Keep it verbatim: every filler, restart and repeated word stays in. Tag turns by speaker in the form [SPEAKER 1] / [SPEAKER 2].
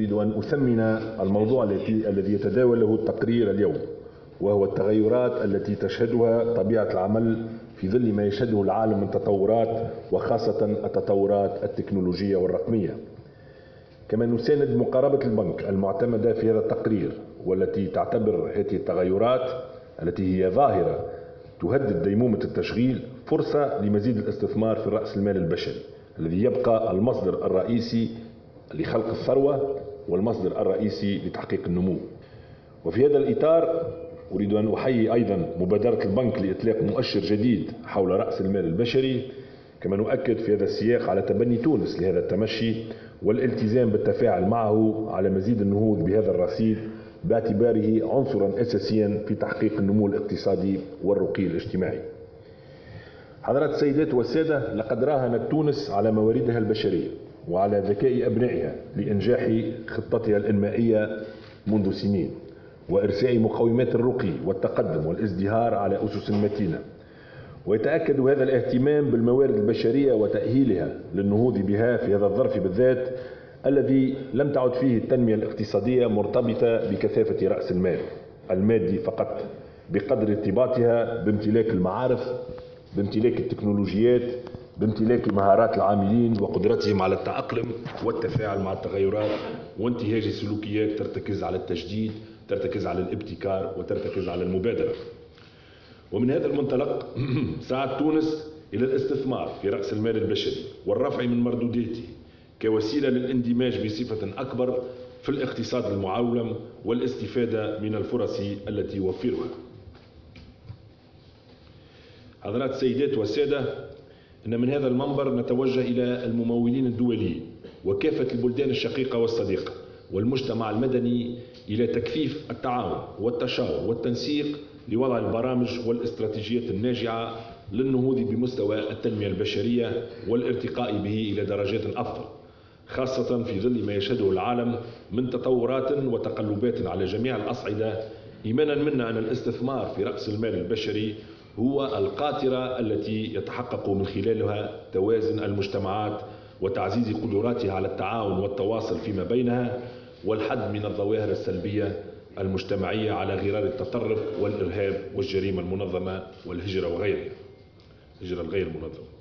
[SPEAKER 1] أريد أن أثمن الموضوع التي الذي يتداوله التقرير اليوم، وهو التغيرات التي تشهدها طبيعة العمل في ظل ما يشهده العالم من تطورات، وخاصة التطورات التكنولوجية والرقمية. كما نساند مقاربة البنك المعتمدة في هذا التقرير، والتي تعتبر هذه التغيرات التي هي ظاهرة تهدد ديمومة التشغيل فرصة لمزيد الاستثمار في رأس المال البشري الذي يبقى المصدر الرئيسي لخلق الثروة والمصدر الرئيسي لتحقيق النمو. وفي هذا الإطار أريد أن أحيي أيضا مبادرة البنك لإطلاق مؤشر جديد حول رأس المال البشري، كما نؤكد في هذا السياق على تبني تونس لهذا التمشي والالتزام بالتفاعل معه على مزيد النهوض بهذا الرصيد باعتباره عنصرا أساسيا في تحقيق النمو الاقتصادي والرقي الاجتماعي. حضرات السيدات والسادة، لقد راهنت تونس على مواردها البشرية وعلى ذكاء أبنائها لإنجاح خطتها الإنمائية منذ سنين وإرساء مقومات الرقي والتقدم والازدهار على أسس متينة، ويتأكد هذا الاهتمام بالموارد البشرية وتأهيلها للنهوض بها في هذا الظرف بالذات الذي لم تعد فيه التنمية الاقتصادية مرتبطة بكثافة رأس المال المادي فقط، بقدر ارتباطها بامتلاك المعارف، بامتلاك التكنولوجيات، بامتلاك مهارات العاملين وقدرتهم على التأقلم والتفاعل مع التغيرات، وانتهاج سلوكيات ترتكز على التجديد، ترتكز على الابتكار، وترتكز على المبادرة. ومن هذا المنطلق سعت تونس إلى الاستثمار في رأس المال البشري والرفع من مردوداته كوسيلة للاندماج بصفة أكبر في الاقتصاد المعولم والاستفادة من الفرص التي يوفرها. حضرات السيدات والسادة، إن من هذا المنبر نتوجه إلى الممولين الدوليين وكافة البلدان الشقيقة والصديقة والمجتمع المدني إلى تكثيف التعاون والتشاور والتنسيق لوضع البرامج والاستراتيجيات الناجعة للنهوض بمستوى التنمية البشرية والارتقاء به إلى درجات أفضل، خاصة في ظل ما يشهده العالم من تطورات وتقلبات على جميع الأصعدة، إيمانا منا أن الاستثمار في رأس المال البشري هو القاطرة التي يتحقق من خلالها توازن المجتمعات وتعزيز قدراتها على التعاون والتواصل فيما بينها، والحد من الظواهر السلبية المجتمعية على غرار التطرف والإرهاب والجريمة المنظمة والهجرة وغيرها، الهجرة الغير منظمة.